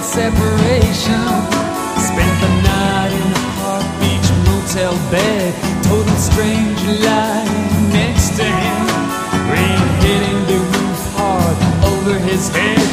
separation. Spent the night in a Park Beach motel bed. Total stranger lying next to him. Rain hitting the roof hard over his head.